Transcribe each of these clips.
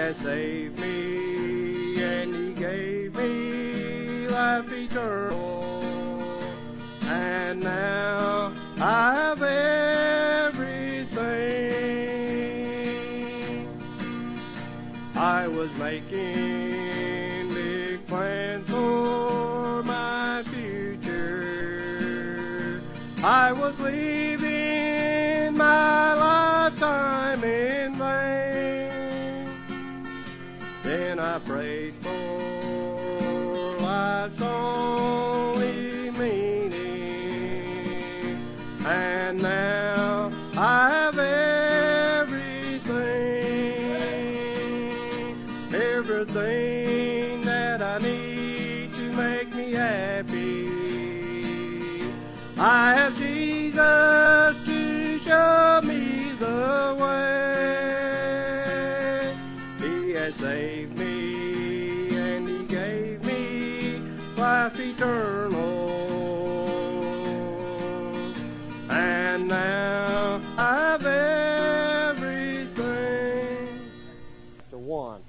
has saved me, and He gave me life eternal. And now I have everything. I was making big plans for my future. I was leaving my lifetime in vain. Then I prayed for life's only meaning, and now I have everything that I need to make me happy. I have Jesus to show me the way. He has saved me, and He gave me life eternal. And now I have everything. The one.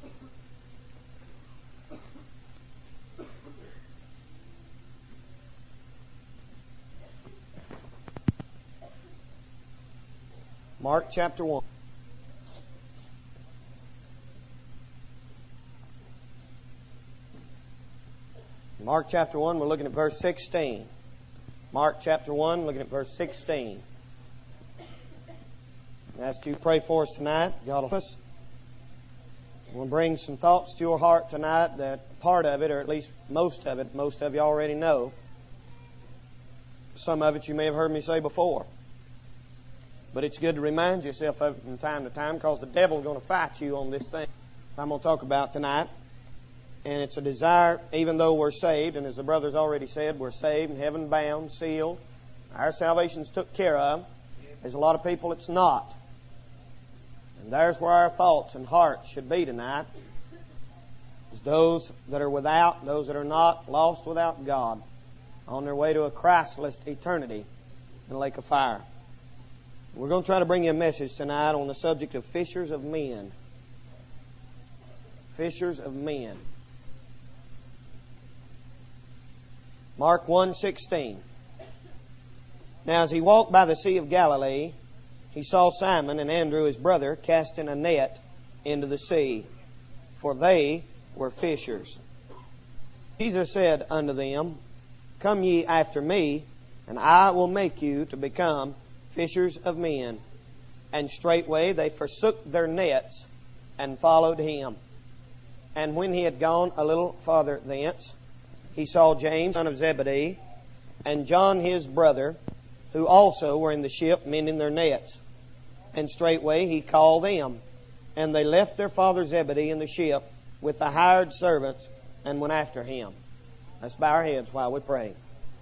Mark chapter 1. Mark chapter 1, we're looking at verse 16. Mark chapter 1, looking at verse 16. I ask you to pray for us tonight. God will help us. We'll bring some thoughts to your heart tonight that part of it, or at least most of you already know. Some of it you may have heard me say before. But it's good to remind yourself of it from time to time, because the devil's going to fight you on this thing I'm going to talk about tonight. And it's a desire, even though we're saved, and as the brothers already said, we're saved and heaven bound, sealed. Our salvation's took care of. There's a lot of people it's not. And there's where our thoughts and hearts should be tonight. Is those that are without, those that are not, lost without God, on their way to a Christless eternity in the lake of fire. We're going to try to bring you a message tonight on the subject of fishers of men. Fishers of men. Mark 1:16. Now as He walked by the Sea of Galilee, He saw Simon and Andrew his brother casting a net into the sea, for they were fishers. Jesus said unto them, Come ye after me, and I will make you to become fishers of men. And straightway they forsook their nets and followed Him. And when He had gone a little farther thence, He saw James, son of Zebedee, and John his brother, who also were in the ship mending their nets. And straightway He called them. And they left their father Zebedee in the ship with the hired servants and went after Him. Let's bow our heads while we pray.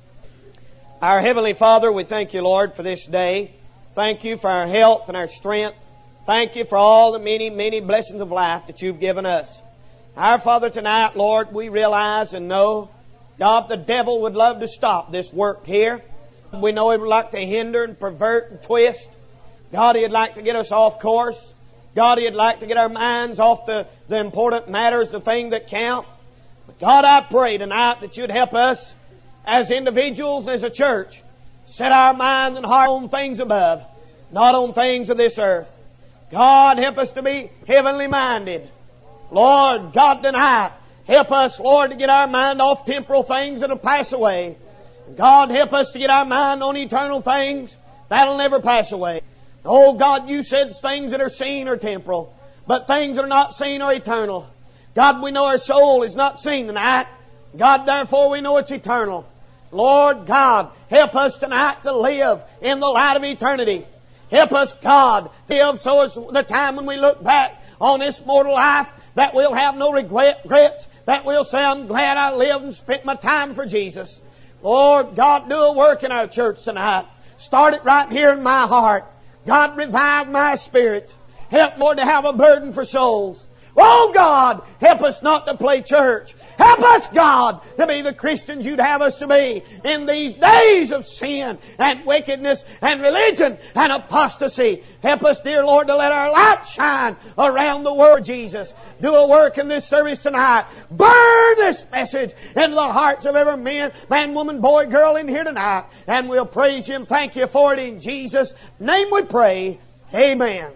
Our Heavenly Father, we thank You, Lord, for this day. Thank You for our health and our strength. Thank You for all the many, many blessings of life that You've given us. Our Father, tonight, Lord, we realize and know, God, the devil would love to stop this work here. We know he would like to hinder and pervert and twist. God, he'd like to get us off course. God, he'd like to get our minds off the important matters, the thing that count. But God, I pray tonight that You'd help us as individuals and as a church, set our mind and heart on things above, not on things of this earth. God, help us to be heavenly minded. Lord, God, tonight, help us, Lord, to get our mind off temporal things that'll pass away. God, help us to get our mind on eternal things that'll never pass away. Oh, God, You said things that are seen are temporal, but things that are not seen are eternal. God, we know our soul is not seen tonight. God, therefore we know it's eternal. Lord God, help us tonight to live in the light of eternity. Help us, God, live so as the time when we look back on this mortal life, that we'll have no regrets, that we'll say, I'm glad I lived and spent my time for Jesus. Lord God, do a work in our church tonight. Start it right here in my heart. God, revive my spirit. Help, Lord, to have a burden for souls. Oh God, help us not to play church. Help us, God, to be the Christians You'd have us to be in these days of sin and wickedness and religion and apostasy. Help us, dear Lord, to let our light shine around the world, Jesus. Do a work in this service tonight. Burn this message into the hearts of every man, woman, boy, girl in here tonight. And we'll praise You and thank You for it in Jesus' name we pray. Amen.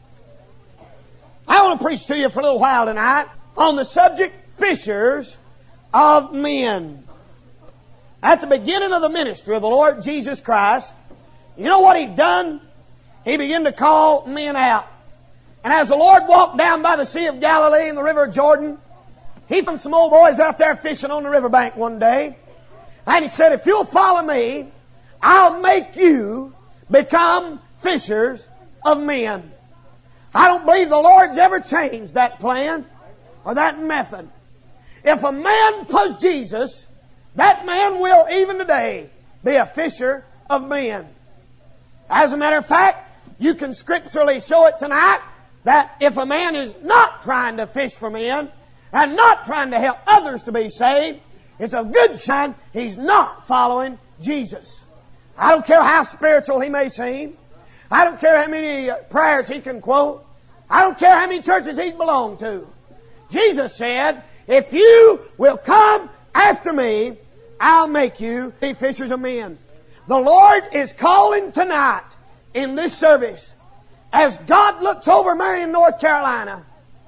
I want to preach to you for a little while tonight on the subject, fishers of men. At the beginning of the ministry of the Lord Jesus Christ, you know what He'd done? He began to call men out. And as the Lord walked down by the Sea of Galilee and the River Jordan, He found some old boys out there fishing on the riverbank one day. And He said, if you'll follow Me, I'll make you become fishers of men. I don't believe the Lord's ever changed that plan or that method. If a man follows Jesus, that man will even today be a fisher of men. As a matter of fact, you can scripturally show it tonight that if a man is not trying to fish for men and not trying to help others to be saved, it's a good sign he's not following Jesus. I don't care how spiritual he may seem. I don't care how many prayers he can quote. I don't care how many churches he's belonged to. Jesus said, if you will come after Me, I'll make you be fishers of men. The Lord is calling tonight in this service. As God looks over Marion, North Carolina,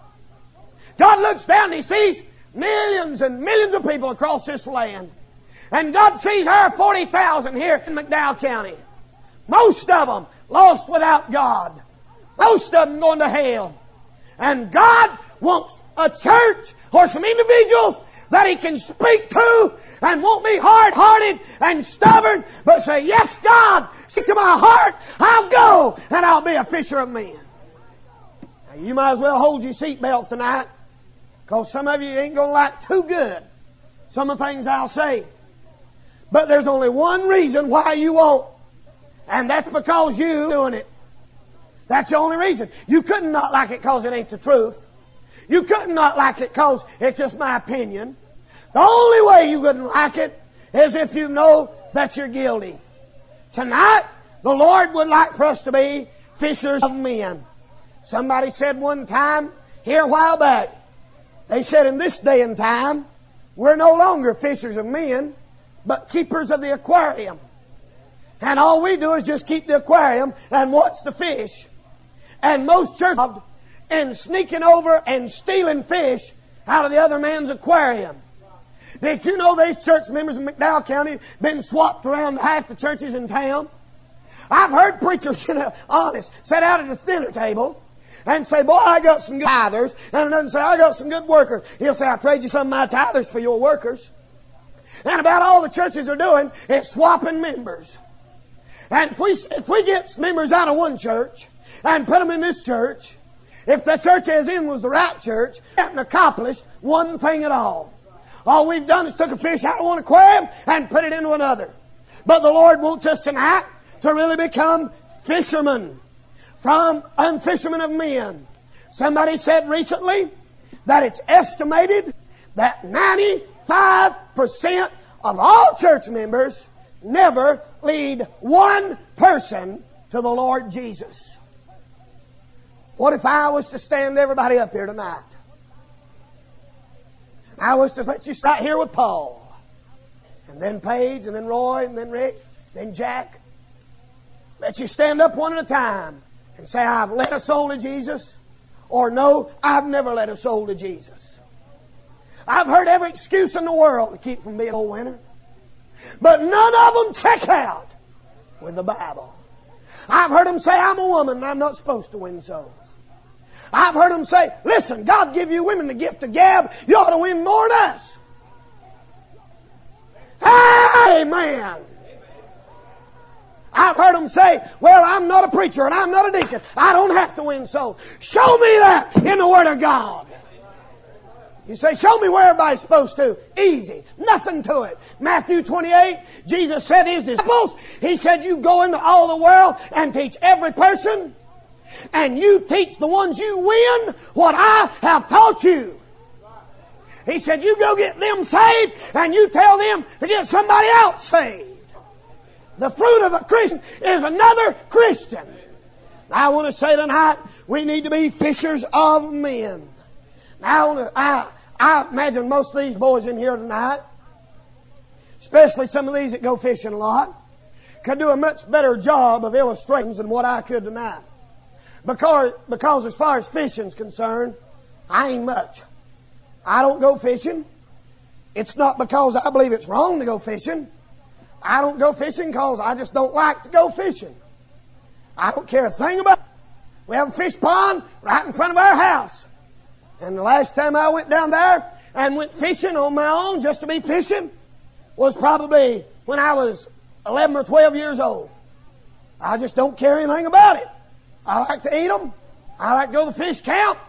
God looks down and He sees millions and millions of people across this land. And God sees our 40,000 here in McDowell County. Most of them lost without God. Most of them going to hell. And God wants a church or some individuals that He can speak to and won't be hard-hearted and stubborn, but say, yes, God, speak to my heart. I'll go and I'll be a fisher of men. Now, you might as well hold your seatbelts tonight, because some of you ain't going to like too good some of the things I'll say. But there's only one reason why you won't, and that's because you're doing it. That's the only reason. You couldn't not like it because it ain't the truth. You couldn't not like it because it's just my opinion. The only way you wouldn't like it is if you know that you're guilty. Tonight, the Lord would like for us to be fishers of men. Somebody said one time, here a while back, they said in this day and time, we're no longer fishers of men, but keepers of the aquarium. And all we do is just keep the aquarium and watch the fish. And most churches are in sneaking over and stealing fish out of the other man's aquarium. Did you know these church members in McDowell County been swapped around half the churches in town? I've heard preachers, honest, sit out at the dinner table and say, boy, I got some good tithers. And another say, I got some good workers. He'll say, I'll trade you some of my tithers for your workers. And about all the churches are doing is swapping members. And if we get members out of one church and put them in this church, if the church as in was the right church, we haven't accomplished one thing at all. All we've done is took a fish out of one aquarium and put it into another. But the Lord wants us tonight to really become fishermen fishermen of men. Somebody said recently that it's estimated that 95% of all church members never lead one person to the Lord Jesus. What if I was to stand everybody up here tonight? I was to let you start here with Paul, and then Paige, and then Roy, and then Rick, then Jack. Let you stand up one at a time and say, I've led a soul to Jesus, or no, I've never led a soul to Jesus. I've heard every excuse in the world to keep from being a soul winner, but none of them check out with the Bible. I've heard them say, I'm a woman and I'm not supposed to win souls. I've heard them say, listen, God give you women the gift of gab. You ought to win more than us. Amen. I've heard them say, well, I'm not a preacher and I'm not a deacon. I don't have to win souls. Show me that in the Word of God. You say, show me where everybody's supposed to. Easy. Nothing to it. Matthew 28, Jesus said to His disciples, He said, you go into all the world and teach every person And you teach the ones you win what I have taught you. He said, you go get them saved and you tell them to get somebody else saved. The fruit of a Christian is another Christian. I want to say tonight, we need to be fishers of men. Now, I imagine most of these boys in here tonight, especially some of these that go fishing a lot, could do a much better job of illustrations than what I could tonight. Because as far as fishing's concerned, I ain't much. I don't go fishing. It's not because I believe it's wrong to go fishing. I don't go fishing because I just don't like to go fishing. I don't care a thing about it. We have a fish pond right in front of our house. And the last time I went down there and went fishing on my own just to be fishing was probably when I was 11 or 12 years old. I just don't care anything about it. I like to eat them. I like to go to the fish camp.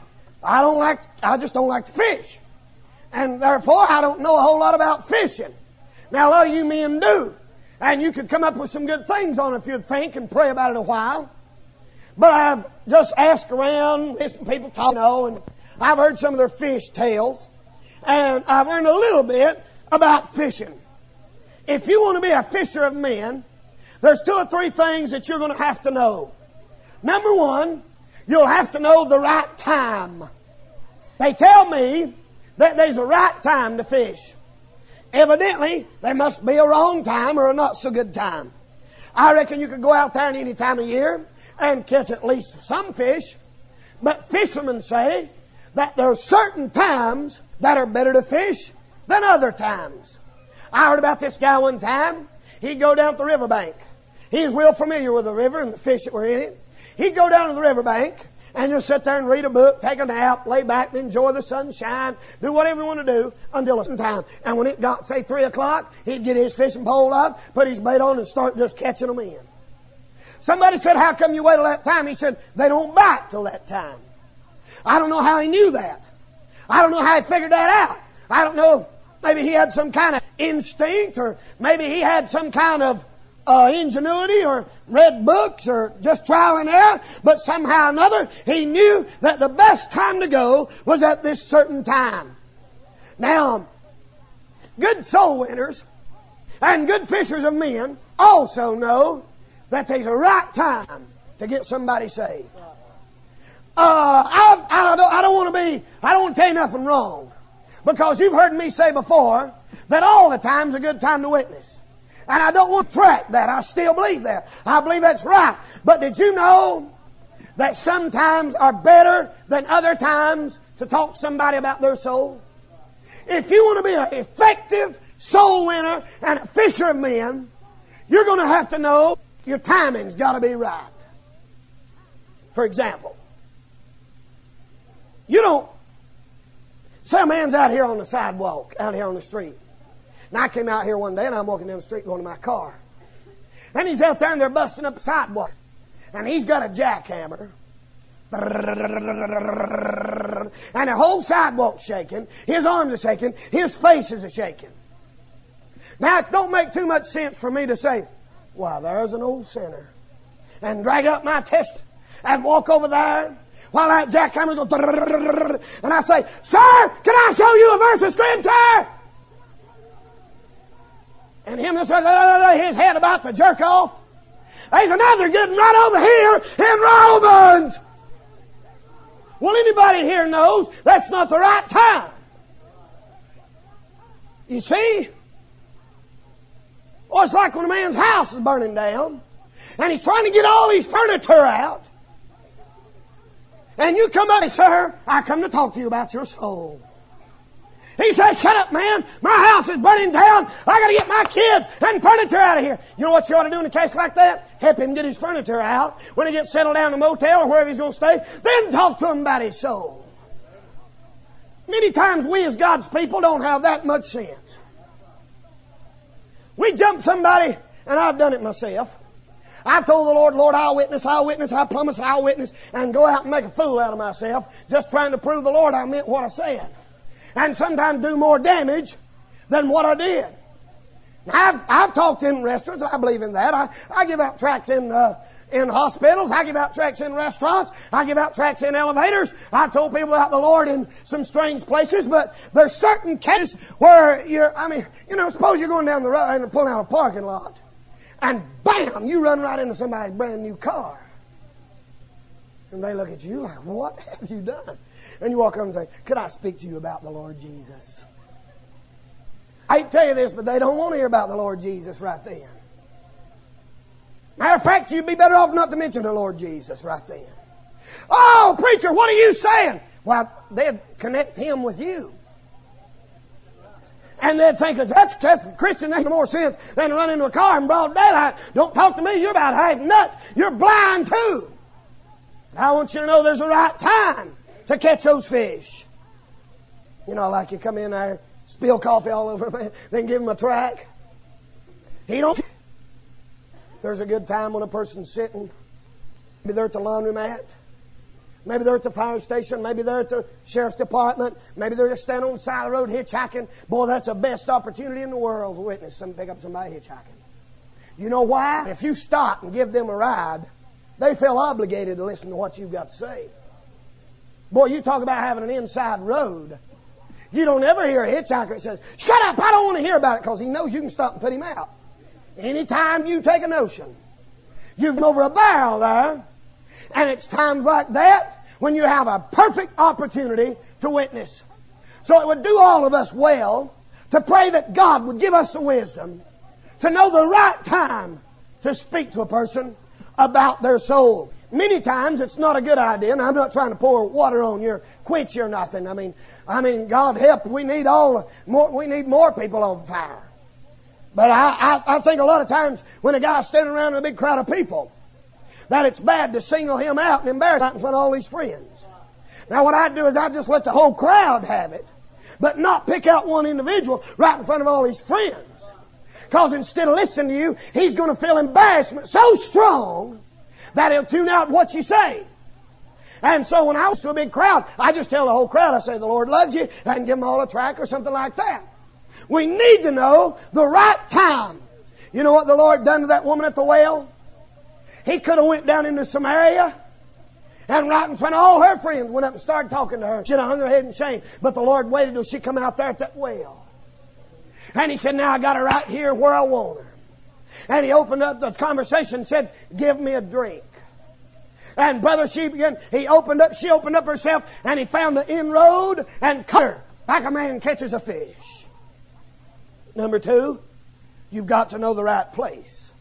I just don't like to fish. And therefore, I don't know a whole lot about fishing. Now, a lot of you men do. And you could come up with some good things on it if you'd think and pray about it a while. But I've just asked around, listened to people talk, and I've heard some of their fish tales. And I've learned a little bit about fishing. If you want to be a fisher of men, there's 2 or 3 things that you're going to have to know. Number one, you'll have to know the right time. They tell me that there's a right time to fish. Evidently, there must be a wrong time or a not so good time. I reckon you could go out there at any time of year and catch at least some fish. But fishermen say that there are certain times that are better to fish than other times. I heard about this guy one time. He'd go down to the riverbank. He was real familiar with the river and the fish that were in it. He'd go down to the riverbank and just sit there and read a book, take a nap, lay back and enjoy the sunshine, do whatever you want to do until it's time. And when it got, say, 3 o'clock, he'd get his fishing pole up, put his bait on and start just catching them in. Somebody said, how come you wait till that time? He said, they don't bite till that time. I don't know how he knew that. I don't know how he figured that out. I don't know if maybe he had some kind of instinct, or maybe he had some kind of ingenuity, or read books, or just trial and error. But somehow or another, he knew that the best time to go was at this certain time. Now, good soul winners and good fishers of men also know that there's a right time to get somebody saved. I don't want to tell you nothing wrong, because you've heard me say before that all the time's a good time to witness. And I don't want to track that. I still believe that. I believe that's right. But did you know that some times are better than other times to talk to somebody about their soul? If you want to be an effective soul winner and a fisher of men, you're going to have to know your timing's got to be right. For example, you don't... Say a man's out here on the sidewalk, out here on the street. And I came out here one day and I'm walking down the street going to my car. And he's out there and they're busting up the sidewalk. And he's got a jackhammer. And the whole sidewalk's shaking. His arms are shaking. His face is shaking. Now it don't make too much sense for me to say, "Why, there's an old sinner," and drag up my test and walk over there while that jackhammer goes, and I say, "Sir, can I show you a verse of Scripture?" And him just his head about to jerk off. There's another good one right over here in Romans. Well, anybody here knows that's not the right time. You see? Or it's like when a man's house is burning down and he's trying to get all his furniture out. And you come up and say, "Sir, I come to talk to you about your soul." He says, "Shut up, man. My house is burning down. I got to get my kids and furniture out of here." You know what you ought to do in a case like that? Help him get his furniture out when he gets settled down in a motel or wherever he's going to stay. Then talk to him about his soul. Many times we as God's people don't have that much sense. We jump somebody, and I've done it myself. I've told the Lord, "Lord, I'll witness, I promise I'll witness," and go out and make a fool out of myself, just trying to prove the Lord I meant what I said. And sometimes do more damage than what I did. Now, I've talked in restaurants. I believe in that. I give out tracts in in hospitals. I give out tracts in restaurants. I give out tracts in elevators. I've told people about the Lord in some strange places, but there's certain cases where suppose you're going down the road and pulling out a parking lot, and bam, you run right into somebody's brand new car. And they look at you like, what have you done? And you walk up and say, could I speak to you about the Lord Jesus? I hate to tell you this, but they don't want to hear about the Lord Jesus right then. Matter of fact, you'd be better off not to mention the Lord Jesus right then. Oh, preacher, what are you saying? Well, they'd connect him with you. And they'd think, that's Christian, makes more sense than to run into a car in broad daylight. Don't talk to me, you're about half nuts. You're blind too. I want you to know there's a right time to catch those fish. You know, like you come in there, spill coffee all over them, then give them a track. He don't. There's a good time when a person's sitting. Maybe they're at the laundromat. Maybe they're at the fire station. Maybe they're at the sheriff's department. Maybe they're just standing on the side of the road hitchhiking. Boy, that's the best opportunity in the world to witness pick up somebody hitchhiking. You know why? If you stop and give them a ride, they feel obligated to listen to what you've got to say. Boy, you talk about having an inside road. You don't ever hear a hitchhiker that says, shut up, I don't want to hear about it, because he knows you can stop and put him out. Anytime you take a notion, you've been over a barrel there, and it's times like that when you have a perfect opportunity to witness. So it would do all of us well to pray that God would give us the wisdom to know the right time to speak to a person about their soul. Many times it's not a good idea, and I'm not trying to pour water on your quench or nothing. I mean, God help, we need more people on fire. But I think a lot of times when a guy's standing around in a big crowd of people, that it's bad to single him out and embarrass him in front of all his friends. Now what I do is I just let the whole crowd have it, but not pick out one individual right in front of all his friends. Because instead of listening to you, he's going to feel embarrassment so strong that he'll tune out what you say. And so when I was to a big crowd, I just tell the whole crowd, I say, the Lord loves you, I can give them all a tract or something like that. We need to know the right time. You know what the Lord done to that woman at the well? He could have went down into Samaria and right in front of all her friends went up and started talking to her. She'd have hung her head in shame. But the Lord waited till she come out there at that well. And He said, now I got her right here where I want her. And He opened up the conversation and said, give me a drink. And brother, she opened up herself, and He found the inroad and cut her like a man catches a fish. Number 2, you've got to know the right place.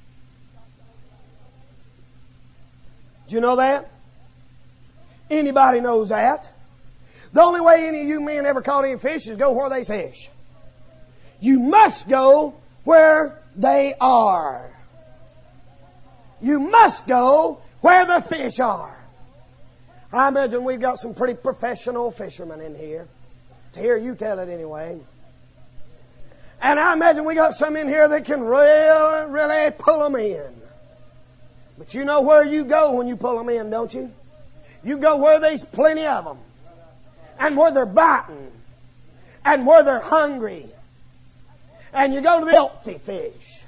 Do you know that? Anybody knows that. The only way any of you men ever caught any fish is go where they fish. You must go where they are. You must go where the fish are. I imagine we've got some pretty professional fishermen in here. To hear you tell it anyway. And I imagine we got some in here that can really pull them in. But you know where you go when you pull them in, don't you? You go where there's plenty of them. And where they're biting. And where they're hungry. And you go to the healthy fish.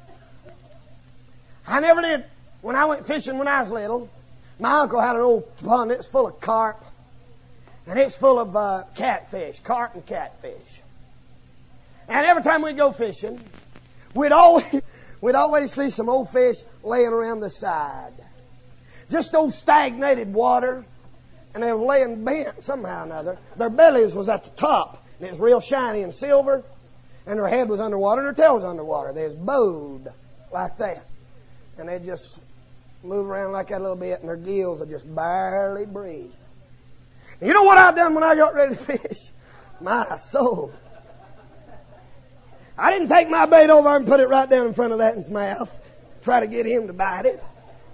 I never did. When I went fishing when I was little, my uncle had an old pond that's full of carp. And it's full of catfish, carp and catfish. And every time we'd go fishing, we'd always see some old fish laying around the side. Just old stagnated water. And they were laying bent somehow or another. Their bellies was at the top. And it was real shiny and silver. And their head was underwater and their tail was underwater. They was bowed like that. And they'd just move around like that a little bit, and their gills would just barely breathe. And you know what I done when I got ready to fish? My soul. I didn't take my bait over and put it right down in front of that in his mouth. Try to get him to bite it.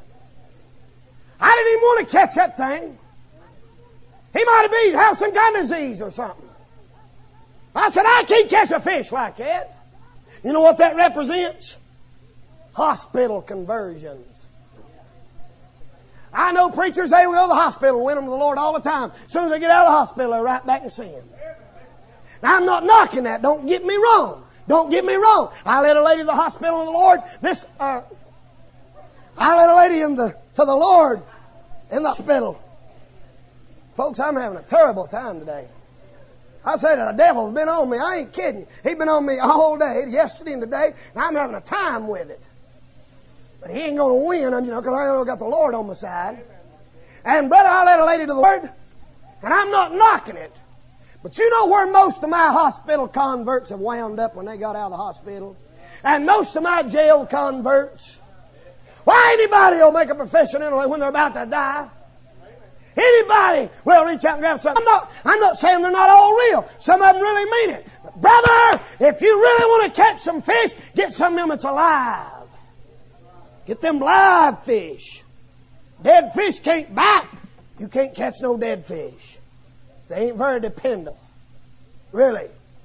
I didn't even want to catch that thing. He might have some kind of disease or something. I said, I can't catch a fish like that. You know what that represents? Hospital conversions. I know preachers, they will go to the hospital and win them to the Lord all the time. As soon as they get out of the hospital, they're right back in sin. Now, I'm not knocking that. Don't get me wrong. Don't get me wrong. I led a lady to the hospital in the Lord. I led a lady in the to the Lord in the hospital. Folks, I'm having a terrible time today. I say the devil's been on me. I ain't kidding. He's been on me all day, yesterday and today, and I'm having a time with it. But he ain't going to win, because I got the Lord on my side. And brother, I led a lady to the Lord, and I'm not knocking it. But you know where most of my hospital converts have wound up when they got out of the hospital? And most of my jail converts. Why anybody will make a profession when they're about to die? Anybody will reach out and grab something. I'm not saying they're not all real. Some of them really mean it. But brother, if you really want to catch some fish, get some of them that's alive. Get them live fish. Dead fish can't bite. You can't catch no dead fish. They ain't very dependable. Really.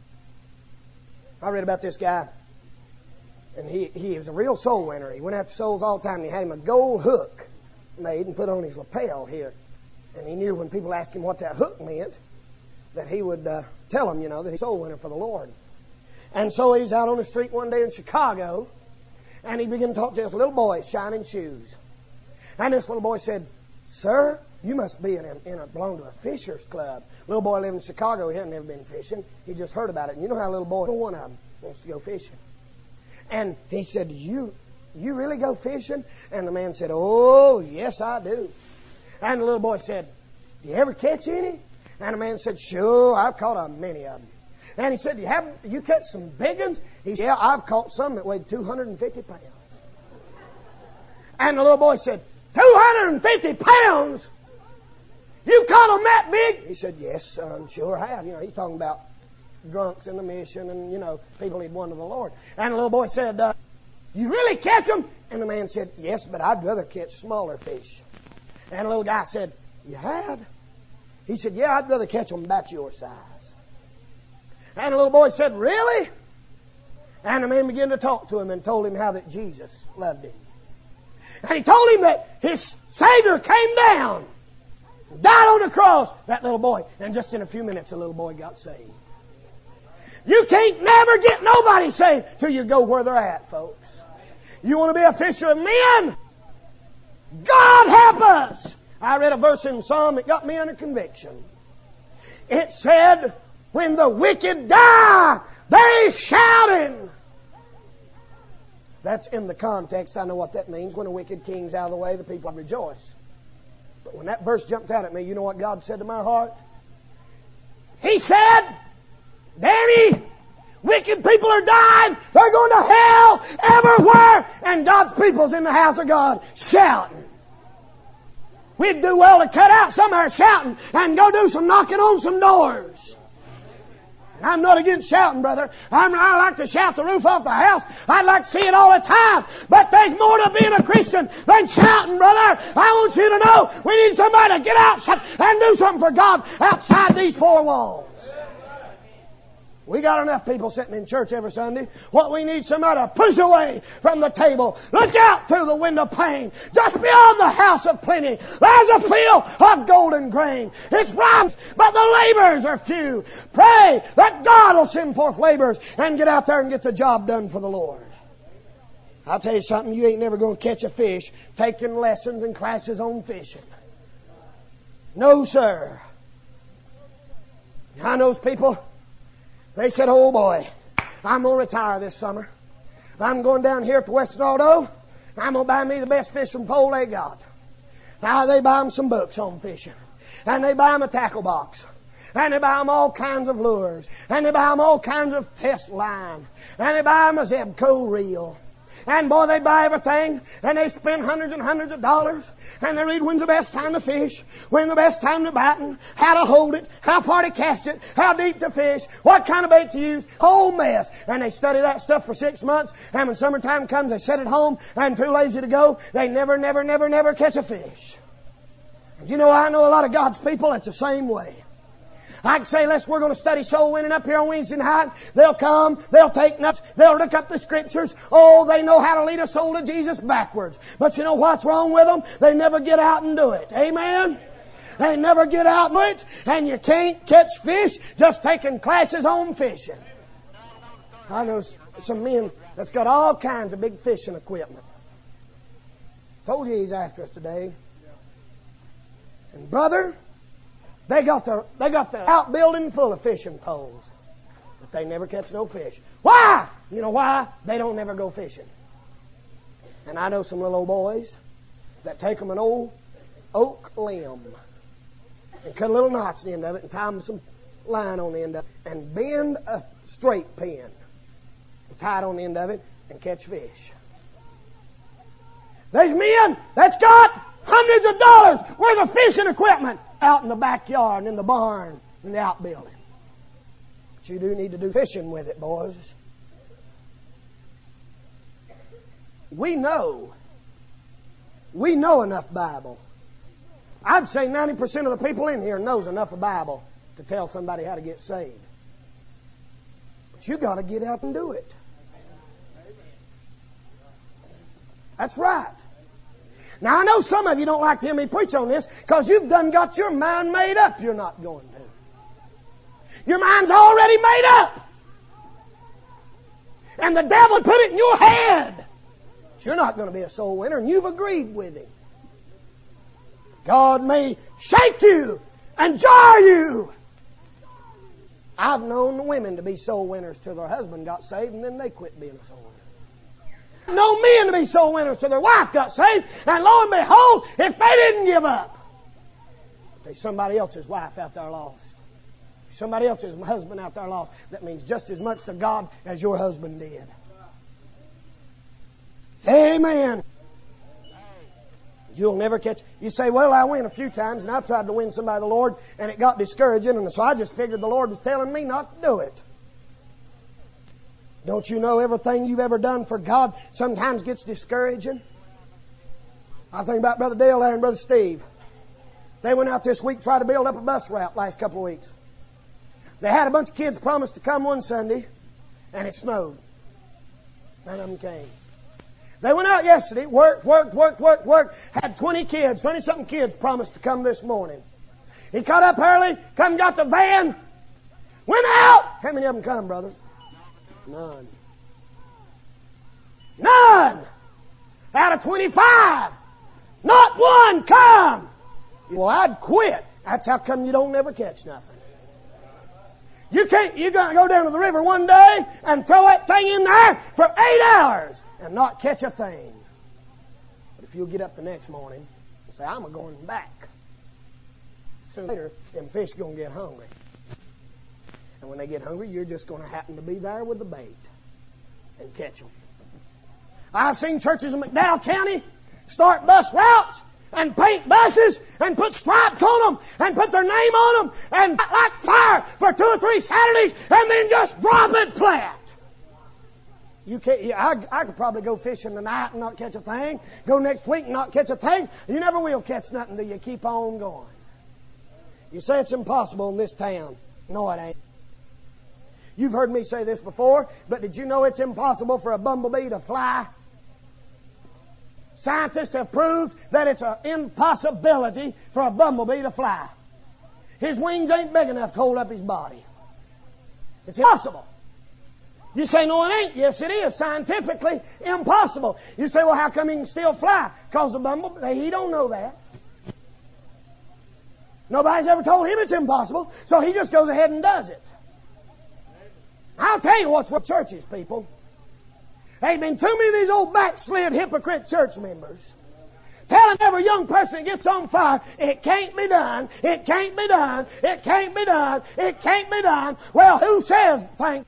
I read about this guy. And he was a real soul winner. He went after souls all the time. And he had him a gold hook made and put on his lapel here. And he knew when people asked him what that hook meant, that he would tell them, that he's a soul winner for the Lord. And so he was out on the street one day in Chicago. And he began to talk to this little boy, shining shoes. And this little boy said, "Sir, you must be belong to a fisher's club." Little boy lived in Chicago. He hadn't never been fishing. He just heard about it. And you know how a little boy, one of them, wants to go fishing. And he said, you really go fishing? And the man said, "Oh, yes, I do." And the little boy said, "Do you ever catch any?" And the man said, "Sure, I've caught a many of them." And he said, you catch some big ones?" He said, "Yeah, I've caught some that weighed 250 pounds. And the little boy said, 250 pounds? You caught them that big? He said, "Yes, son, sure have." He's talking about drunks in the mission and, people he'd won to the Lord. And the little boy said, "You really catch them?" And the man said, "Yes, but I'd rather catch smaller fish." And the little guy said, "You had?" He said, "Yeah, I'd rather catch them about your size." And the little boy said, "Really?" And the man began to talk to him and told him how that Jesus loved him. And he told him that his Savior came down, died on the cross, that little boy. And just in a few minutes, the little boy got saved. You can't never get nobody saved till you go where they're at, folks. You want to be a fisher of men? God help us! I read a verse in Psalm that got me under conviction. It said, "When the wicked die, they shouting." That's in the context. I know what that means. When a wicked king's out of the way, the people rejoice. But when that verse jumped out at me, you know what God said to my heart? He said, "Danny, wicked people are dying. They're going to hell everywhere. And God's people's in the house of God shouting." We'd do well to cut out some of our shouting and go do some knocking on some doors. And I'm not against shouting, brother. I like to shout the roof off the house. I'd like to see it all the time. But there's more to being a Christian than shouting, brother. I want you to know we need somebody to get out and do something for God outside these four walls. We got enough people sitting in church every Sunday. What we need somebody to push away from the table. Look out through the window pane. Just beyond the house of plenty, there's a field of golden grain. It's promised, but the laborers are few. Pray that God will send forth laborers and get out there and get the job done for the Lord. I'll tell you something, you ain't never going to catch a fish taking lessons and classes on fishing. No, sir. I know those people. They said, "Oh boy, I'm going to retire this summer. I'm going down here to Western Auto. I'm going to buy me the best fishing pole they got." Now they buy them some books on fishing. And they buy them a tackle box. And they buy them all kinds of lures. And they buy them all kinds of test line. And they buy them a Zebco reel. And boy, they buy everything, and they spend hundreds and hundreds of dollars, and they read when's the best time to fish, when the best time to bite, how to hold it, how far to cast it, how deep to fish, what kind of bait to use, whole mess. And they study that stuff for 6 months, and when summertime comes, they sit at home, and too lazy to go, they never catch a fish. And you know, I know a lot of God's people, it's the same way. I'd say, we're going to study soul winning up here on Wednesday night. They'll come, they'll take notes, they'll look up the Scriptures. Oh, they know how to lead a soul to Jesus backwards. But you know what's wrong with them? They never get out and do it. Amen? They never get out and do it. And you can't catch fish just taking classes on fishing. I know some men that's got all kinds of big fishing equipment. Told you he's after us today. And brother, they got the outbuilding full of fishing poles. But they never catch no fish. Why? You know why? They don't never go fishing. And I know some little old boys that take them an old oak limb and cut little knots in the end of it and tie them some line on the end of it and bend a straight pin and tie it on the end of it and catch fish. There's men that's got hundreds of dollars worth of fishing equipment out in the backyard and in the barn and the outbuilding. But you do need to do fishing with it, boys. We know enough Bible. I'd say 90% of the people in here knows enough of Bible to tell somebody how to get saved. But you got to get out and do it. That's right. Now, I know some of you don't like to hear me preach on this because you've done got your mind made up you're not going to. Your mind's already made up. And the devil put it in your head. But you're not going to be a soul winner, and you've agreed with him. God may shake you and jar you. I've known women to be soul winners till their husband got saved, and then they quit being a soul winner. No men to be soul winners till their wife got saved, and lo and behold, if they didn't give up, there's somebody else's wife out there lost. Somebody else's husband out there lost. That means just as much to God as your husband did. Amen. You'll never catch. You say, well, I win a few times, and I tried to win somebody to the Lord, and it got discouraging, and so I just figured the Lord was telling me not to do it. Don't you know everything you've ever done for God sometimes gets discouraging? I think about Brother Dale there and Brother Steve. They went out this week to try to build up a bus route last couple of weeks. They had a bunch of kids promised to come one Sunday, and it snowed. None of them came. They went out yesterday, worked. Had 20-something kids promised to come this morning. He got up early, come and got the van, went out. How many of them come, brother? None. Out of 25, not one come. Well, I'd quit. That's how come you don't never catch nothing. You're going to go down to the river one day and throw that thing in there for 8 hours and not catch a thing. But if you'll get up the next morning and say, I'm going back, sooner or later, them fish are going to get hungry. And when they get hungry, you're just going to happen to be there with the bait and catch them. I've seen churches in McDowell County start bus routes and paint buses and put stripes on them and put their name on them and like fire for 2 or 3 Saturdays and then just drop it flat. You can't. I could probably go fishing tonight and not catch a thing. Go next week and not catch a thing. You never will catch nothing till you keep on going. You say it's impossible in this town. No, it ain't. You've heard me say this before, but did you know it's impossible for a bumblebee to fly? Scientists have proved that it's an impossibility for a bumblebee to fly. His wings ain't big enough to hold up his body. It's impossible. You say, no, it ain't. Yes, it is. Scientifically impossible. You say, well, how come he can still fly? Because the bumblebee, he don't know that. Nobody's ever told him it's impossible, so he just goes ahead and does it. I'll tell you what's for churches, people. There's been too many of these old backslid hypocrite church members telling every young person that gets on fire, it can't be done, it can't be done, it can't be done, it can't be done. Well, who says thank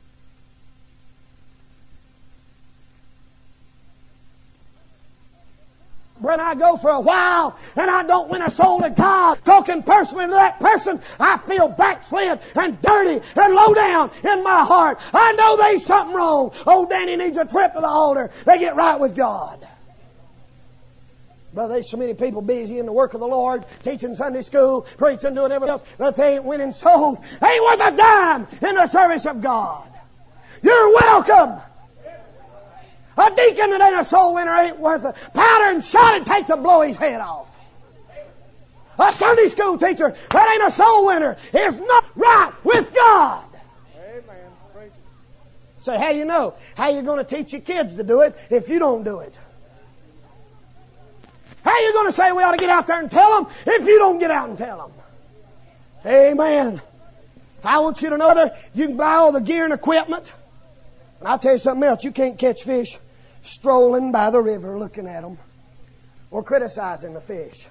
when I go for a while and I don't win a soul to God, talking personally to that person, I feel backslid and dirty and low down in my heart. I know there's something wrong. Old Danny needs a trip to the altar to get right with God. Brother, there's so many people busy in the work of the Lord, teaching Sunday school, preaching, doing everything else, but they ain't winning souls. They ain't worth a dime in the service of God. You're welcome. A deacon that ain't a soul winner ain't worth a powder and shot and take to blow his head off. A Sunday school teacher that ain't a soul winner is not right with God. Amen. So how you know? How you going to teach your kids to do it if you don't do it? How are you going to say we ought to get out there and tell them if you don't get out and tell them? Amen. I want you to know that you can buy all the gear and equipment. And I'll tell you something else. You can't catch fish strolling by the river looking at them or criticizing the fish.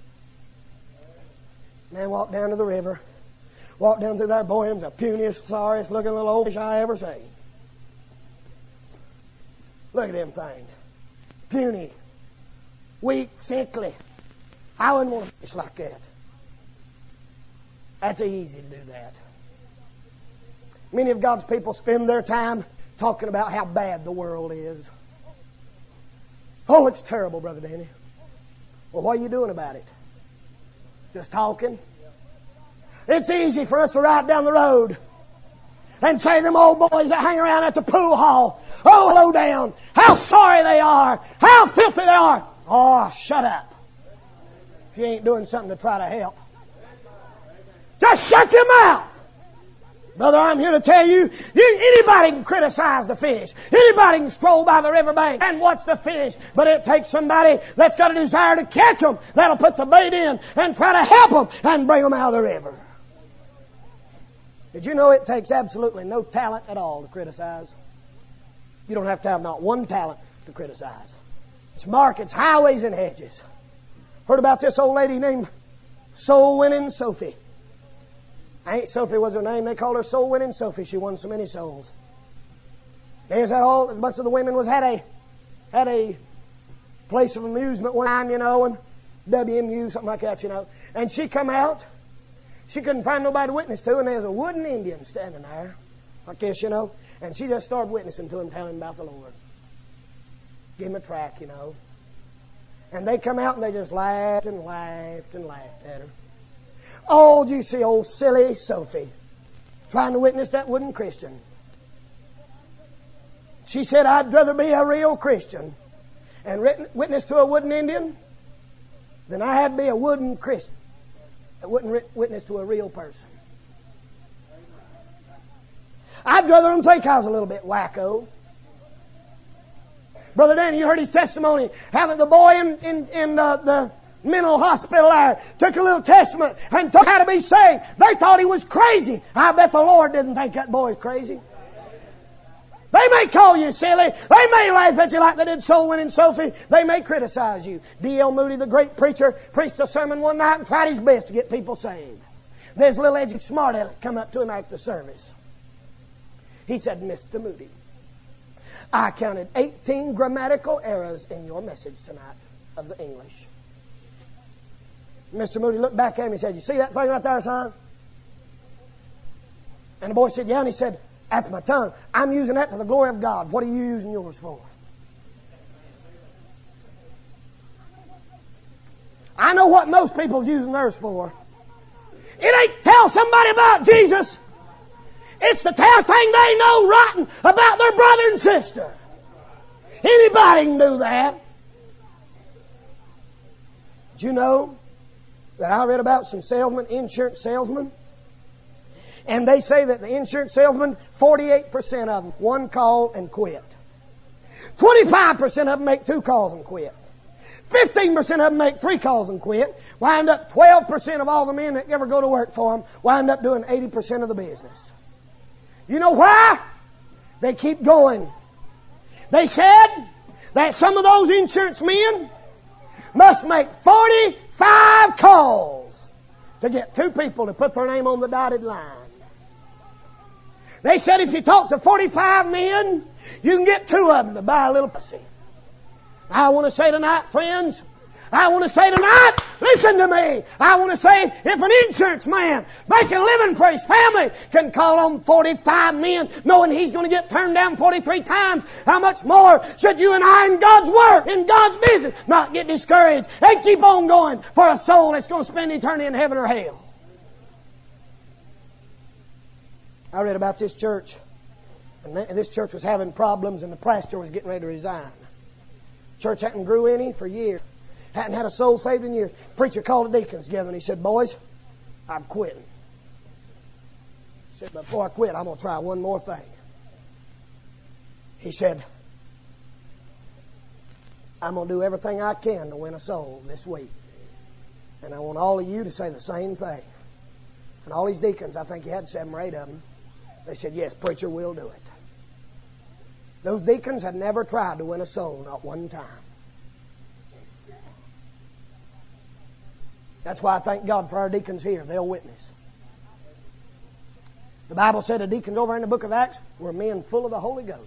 Man walked down to the river. Walked down through there. Boy, him's the puniest, sorriest looking little old fish I ever seen. Look at them things. Puny. Weak, sickly. I wouldn't want a fish like that. That's easy to do that. Many of God's people spend their time talking about how bad the world is. Oh, it's terrible, Brother Danny. Well, what are you doing about it? Just talking? It's easy for us to ride down the road and say them old boys that hang around at the pool hall, oh, low down, how sorry they are, how filthy they are. Oh, shut up. If you ain't doing something to try to help. Just shut your mouth. Brother, I'm here to tell you, anybody can criticize the fish. Anybody can stroll by the riverbank and watch the fish. But it takes somebody that's got a desire to catch them, that'll put the bait in and try to help them and bring them out of the river. Did you know it takes absolutely no talent at all to criticize? You don't have to have not one talent to criticize. It's markets, highways, and hedges. Heard about this old lady named Soul Winning Sophie. Aunt Sophie was her name. They called her Soul Winning Sophie. She won so many souls. Is that all? A bunch of the women had a place of amusement one time, and WMU, something like that, And she come out. She couldn't find nobody to witness to, and there's a wooden Indian standing there, like this, and she just started witnessing to him, telling him about the Lord. Give him a track, And they come out and they just laughed and laughed and laughed at her. Oh, do you see old silly Sophie trying to witness that wooden Christian? She said, I'd rather be a real Christian and witness to a wooden Indian than I had to be a wooden Christian that wouldn't witness to a real person. I'd rather them think I was a little bit wacko. Brother Danny, you heard his testimony. How the boy in the mental hospital there took a little testament and taught how to be saved. They thought he was crazy. I bet the Lord didn't think that boy was crazy. They may call you silly. They may laugh at you like they did Soul Winning Sophie. They may criticize you. D.L. Moody, the great preacher, preached a sermon one night and tried his best to get people saved. There's a little edgy smart aleck come up to him after the service. He said, Mr. Moody, I counted 18 grammatical errors in your message tonight of the English. Mr. Moody looked back at him and said, you see that thing right there, son? And the boy said, yeah. And he said, that's my tongue. I'm using that to the glory of God. What are you using yours for? I know what most people's using theirs for. It ain't to tell somebody about Jesus. It's to tell thing they know rotten about their brother and sister. Anybody can do that. Did you know that I read about some salesmen, insurance salesmen? And they say that the insurance salesmen, 48% of them, one call and quit. 25% of them make 2 calls and quit. 15% of them make 3 calls and quit. Wind up 12% of all the men that ever go to work for them wind up doing 80% of the business. You know why? They keep going. They said that some of those insurance men must make 45 calls to get 2 people to put their name on the dotted line. They said if you talk to 45 men, you can get 2 of them to buy a little pussy. I want to say tonight, friends, listen to me. I want to say if an insurance man making a living for his family can call on 45 men knowing he's going to get turned down 43 times, how much more should you and I in God's work, in God's business, not get discouraged and keep on going for a soul that's going to spend eternity in heaven or hell? I read about this church, and this church was having problems, and the pastor was getting ready to resign. Church hadn't grew any for years. Hadn't had a soul saved in years. Preacher called the deacons together, and he said, boys, I'm quitting. He said, before I quit, I'm going to try one more thing. He said, I'm going to do everything I can to win a soul this week. And I want all of you to say the same thing. And all these deacons, I think you had 7 or 8 of them, they said, yes, preacher, we'll do it. Those deacons had never tried to win a soul, not one time. That's why I thank God for our deacons here. They'll witness. The Bible said the deacons over in the book of Acts were men full of the Holy Ghost.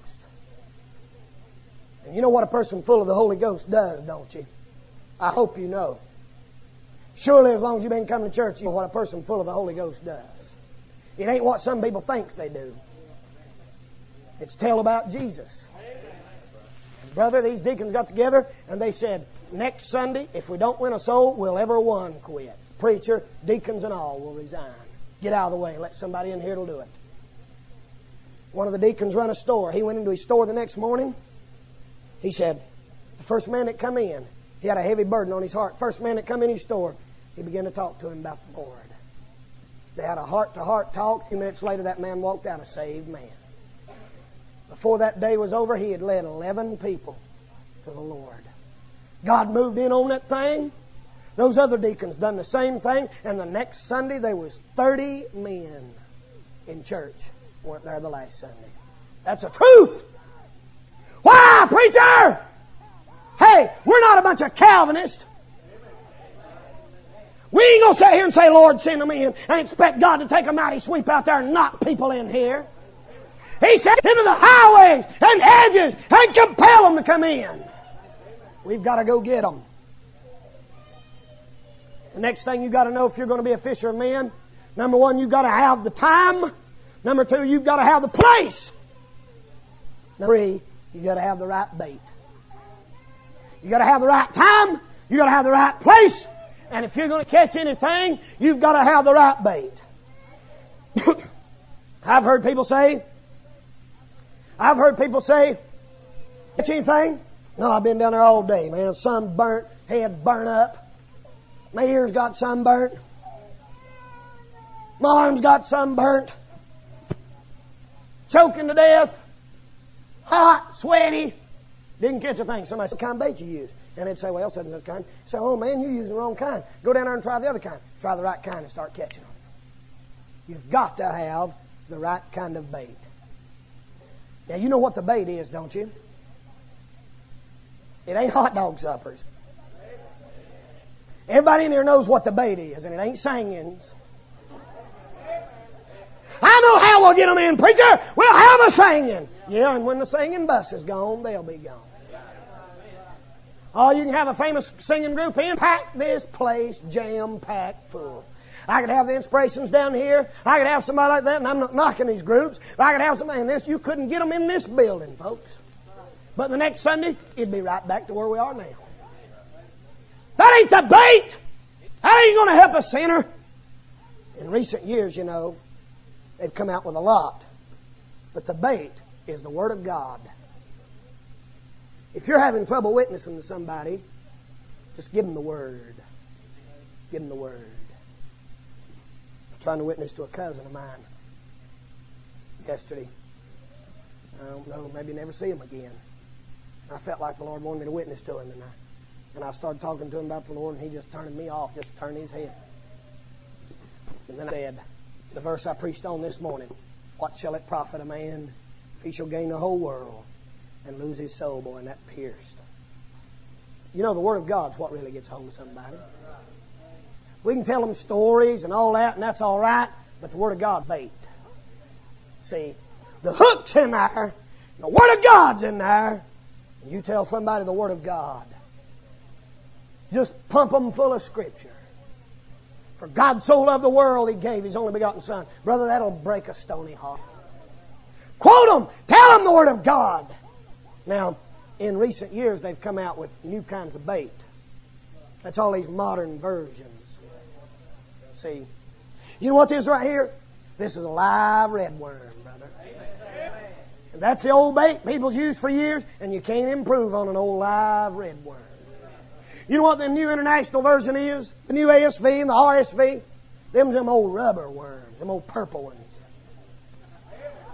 And you know what a person full of the Holy Ghost does, don't you? I hope you know. Surely as long as you've been coming to church, you know what a person full of the Holy Ghost does. It ain't what some people think they do. It's tell about Jesus. And brother, these deacons got together and they said, next Sunday, if we don't win a soul, will everyone quit. Preacher, deacons and all will resign. Get out of the way. Let somebody in here to do it. One of the deacons run a store. He went into his store the next morning. He said, the first man that come in, he had a heavy burden on his heart. First man that come in his store, he began to talk to him about the Lord. They had a heart-to-heart talk. A few minutes later, that man walked out a saved man. Before that day was over, he had led 11 people to the Lord. God moved in on that thing. Those other deacons done the same thing. And the next Sunday, there was 30 men in church. Weren't there the last Sunday. That's the truth. Why, preacher? Hey, we're not a bunch of Calvinists. We ain't going to sit here and say, Lord, send them in, and expect God to take a mighty sweep out there and knock people in here. He said, into the highways and edges and compel them to come in. We've got to go get them. The next thing you've got to know if you're going to be a fisher of men, number 1, you've got to have the time. Number 2, you've got to have the place. Number 3, you've got to have the right bait. You've got to have the right time. You've got to have the right place. And if you're going to catch anything, you've got to have the right bait. I've heard people say, catch anything? No, I've been down there all day, man. Sunburnt, head burnt up. My ears got sunburnt. My arms got sunburnt. Choking to death. Hot, sweaty. Didn't catch a thing. Somebody said, what kind of bait you use? And they'd say, well, such and such kind. Say, oh man, you're using the wrong kind. Go down there and try the other kind. Try the right kind and start catching them. You've got to have the right kind of bait. Now, you know what the bait is, don't you? It ain't hot dog suppers. Everybody in here knows what the bait is, and it ain't singings. I know how we'll get them in, preacher. We'll have a singing. Yeah, and when the singing bus is gone, they'll be gone. Oh, you can have a famous singing group in. Pack this place jam-packed full. I could have the Inspirations down here. I could have somebody like that, and I'm not knocking these groups. But I could have somebody in this. You couldn't get them in this building, folks. But the next Sunday, it'd be right back to where we are now. That ain't the bait. That ain't going to help a sinner. In recent years, you know, they've come out with a lot. But the bait is the Word of God. If you're having trouble witnessing to somebody, just give them the Word. Give them the Word. I'm trying to witness to a cousin of mine yesterday. I don't know, maybe never see him again. I felt like the Lord wanted me to witness to him, and I started talking to him about the Lord, and he just turned me off, just turned his head. And then I said, the verse I preached on this morning, what shall it profit a man if he shall gain the whole world and lose his soul? Boy, and that pierced. You know, the Word of God's what really gets hold of somebody. We can tell them stories and all that, and that's all right, but the Word of God bait. See, the hook's in there, the Word of God's in there, and you tell somebody the Word of God. Just pump them full of Scripture. For God so loved the world, He gave His only begotten Son. Brother, that'll break a stony heart. Quote them. Tell them the Word of God. Now, in recent years, they've come out with new kinds of bait. That's all these modern versions. See, you know what this is right here? This is a live redworm, brother. And that's the old bait people's used for years, and you can't improve on an old live redworm. You know what the new international version is? The new ASV and the RSV? Them's them old rubber worms, them old purple ones.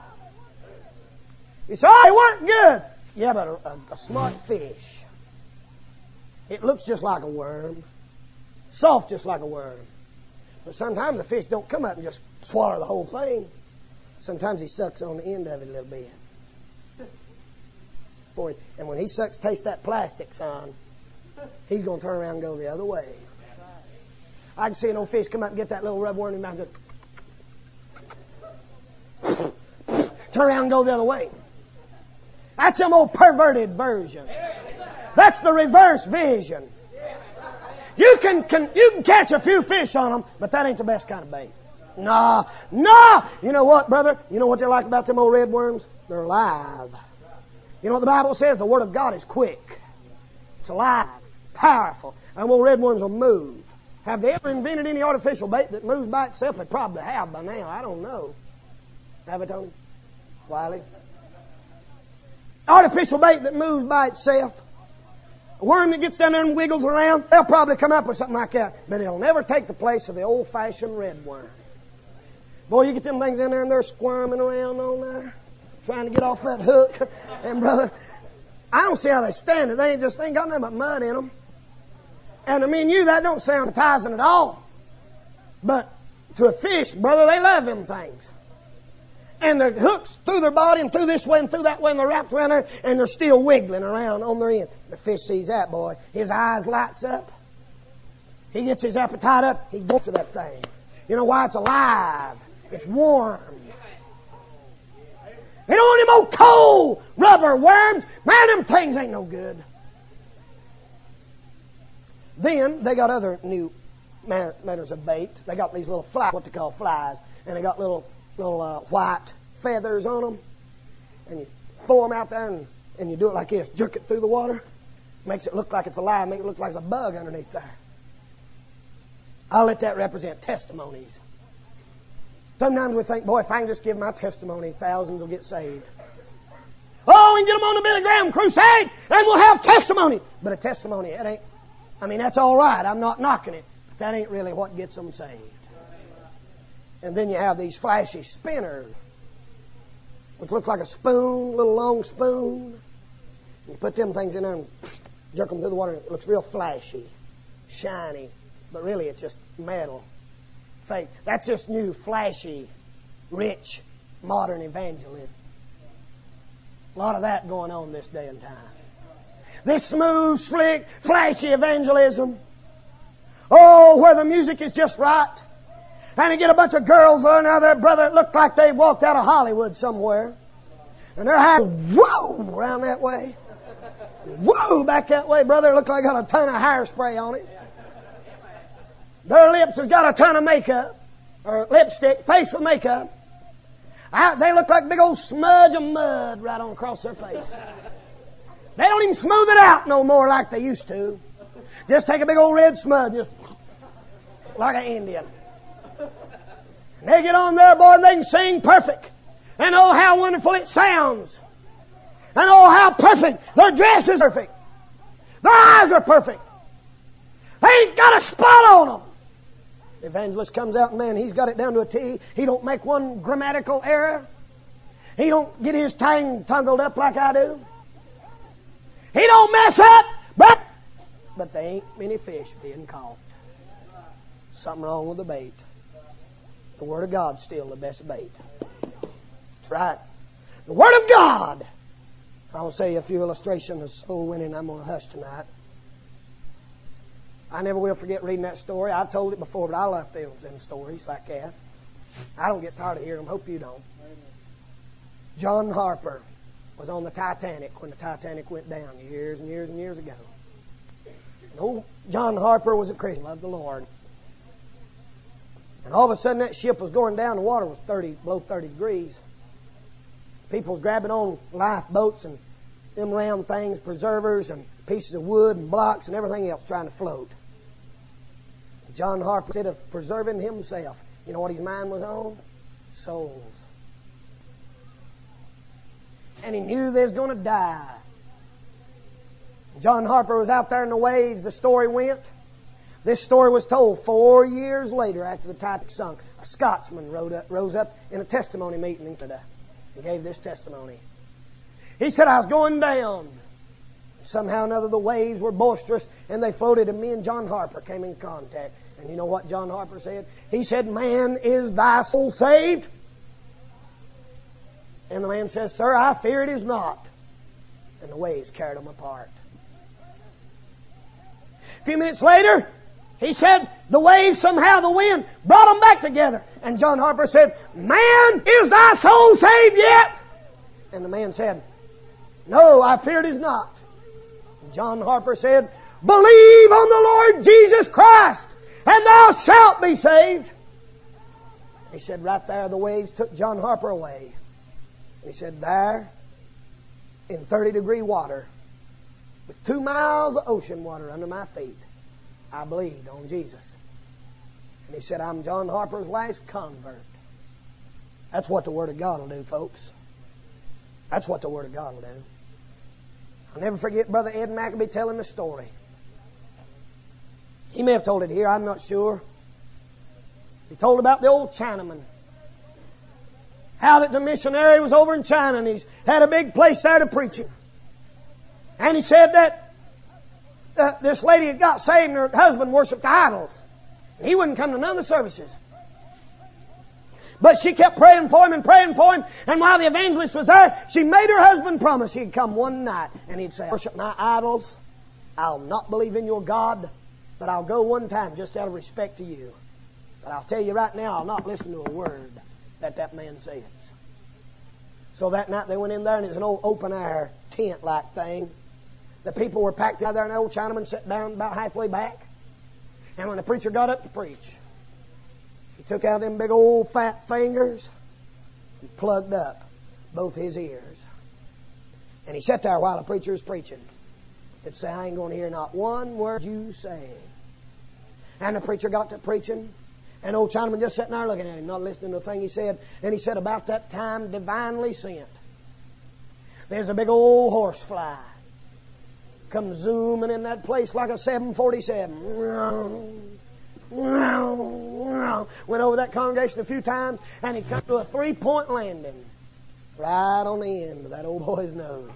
You say, oh, they weren't good. Yeah, but a smart fish It looks just like a worm. Soft just like a worm. But sometimes the fish don't come up and just swallow the whole thing. Sometimes he sucks on the end of it a little bit. Boy, and when he tastes that plastic, son, he's going to turn around and go the other way. I can see an old fish come up and get that little rub worm in his mouth and just turn around and go the other way. That's some old perverted version. That's the reverse vision. You can catch a few fish on them, but that ain't the best kind of bait. Nah. You know what, brother? You know what they like about them old red worms? They're alive. You know what the Bible says? The Word of God is quick. It's alive, powerful. And old red worms will move. Have they ever invented any artificial bait that moves by itself? They probably have by now. I don't know. Have it, Tony? Wiley? Artificial bait that moves by itself. A worm that gets down there and wiggles around, they'll probably come up with something like that. But it'll never take the place of the old-fashioned red worm. Boy, you get them things in there and they're squirming around on there, trying to get off that hook. And brother, I don't see how they stand it. They ain't got nothing but mud in them. And I mean, that don't sound appetizing at all. But to a fish, brother, they love them things. And they're hooks through their body and through this way and through that way, and they're wrapped around there, and they're still wiggling around on their end. The fish sees that, boy. His eyes lights up. He gets his appetite up. He goes to that thing. You know why? It's alive. It's warm. They don't want them old cold rubber worms. Man, them things ain't no good. Then they got other new matters of bait. They got these little flies, what they call flies, and they got little white feathers on them. And you throw them out there and you do it like this. Jerk it through the water. Makes it look like it's alive. Make it look like there's a bug underneath there. I'll let that represent testimonies. Sometimes we think, boy, if I can just give my testimony, thousands will get saved. Oh, we can get them on the Billy Graham crusade and we'll have testimony. But a testimony, it ain't. I mean, that's all right. I'm not knocking it. But that ain't really what gets them saved. And then you have these flashy spinners, which look like a spoon, little long spoon. You put them things in there and jerk them through the water. It looks real flashy, shiny, but really it's just metal, fake. That's just new, flashy, rich, modern evangelism. A lot of that going on this day and time. This smooth, slick, flashy evangelism. Oh, where the music is just right. And you get a bunch of girls there, their brother, it looked like they walked out of Hollywood somewhere. And their hair, whoa, around that way. Whoa, back that way, brother. It looked like it got a ton of hairspray on it. Their lips has got a ton of makeup, or lipstick, facial makeup. They look like a big old smudge of mud right on across their face. They don't even smooth it out no more like they used to. Just take a big old red smudge, just like an Indian. And they get on there, boy, and they can sing perfect. And oh, how wonderful it sounds. And oh, how perfect. Their dress is perfect. Their eyes are perfect. They ain't got a spot on them. The evangelist comes out, and man, he's got it down to a T. He don't make one grammatical error. He don't get his tongue tangled up like I do. He don't mess up, but there ain't many fish being caught. Something wrong with the bait. The Word of God's still the best bait. That's right. The Word of God. I'll say a few illustrations of soul winning. I'm going to hush tonight. I never will forget reading that story. I've told it before, but I love them stories like that. I don't get tired of hearing them. Hope you don't. John Harper was on the Titanic when the Titanic went down years and years and years ago. And old John Harper was a Christian, loved the Lord. And all of a sudden that ship was going down. The water was below 30 degrees. People was grabbing on lifeboats and them round things, preservers and pieces of wood and blocks and everything else trying to float. John Harper, instead of preserving himself, you know what his mind was on? Souls. And he knew they was going to die. John Harper was out there in the waves, the story went. This story was told 4 years later after the Titanic sunk. A Scotsman rose up in a testimony meeting and gave this testimony. He said, I was going down. somehow or another the waves were boisterous and they floated, and me and John Harper came in contact. And you know what John Harper said? He said, "Man, is thy soul saved?" And the man says, "Sir, I fear it is not." And the waves carried them apart. A few minutes later, he said, the waves, somehow the wind, brought them back together. And John Harper said, "Man, is thy soul saved yet?" And the man said, "No, I fear it is not." And John Harper said, "Believe on the Lord Jesus Christ, and thou shalt be saved." He said, right there the waves took John Harper away. He said, there, in 30-degree water, with 2 miles of ocean water under my feet, I believed on Jesus. And he said, I'm John Harper's last convert. That's what the Word of God will do, folks. That's what the Word of God will do. I'll never forget Brother Ed Maccabee telling the story. He may have told it here, I'm not sure. He told about the old Chinaman. How that the missionary was over in China and he's had a big place there to preach it. And he said that this lady had got saved and her husband worshipped idols. And he wouldn't come to none of the services. But she kept praying for him and praying for him. And while the evangelist was there, she made her husband promise he'd come one night and he'd say, "Worship my idols. I'll not believe in your God, but I'll go one time just out of respect to you. But I'll tell you right now, I'll not listen to a word that man says." So that night they went in there, and it was an old open-air tent-like thing. The people were packed out there, and the old Chinaman sat down about halfway back. And when the preacher got up to preach, he took out them big old fat fingers and plugged up both his ears. And he sat there while the preacher was preaching. He'd say, "I ain't going to hear not one word you say." And the preacher got to preaching, and old Chinaman just sitting there looking at him, not listening to the thing he said. And he said, about that time, divinely sent, there's a big old horsefly come zooming in that place like a 747. Went over that congregation a few times, and he come to a 3-point landing right on the end of that old boy's nose.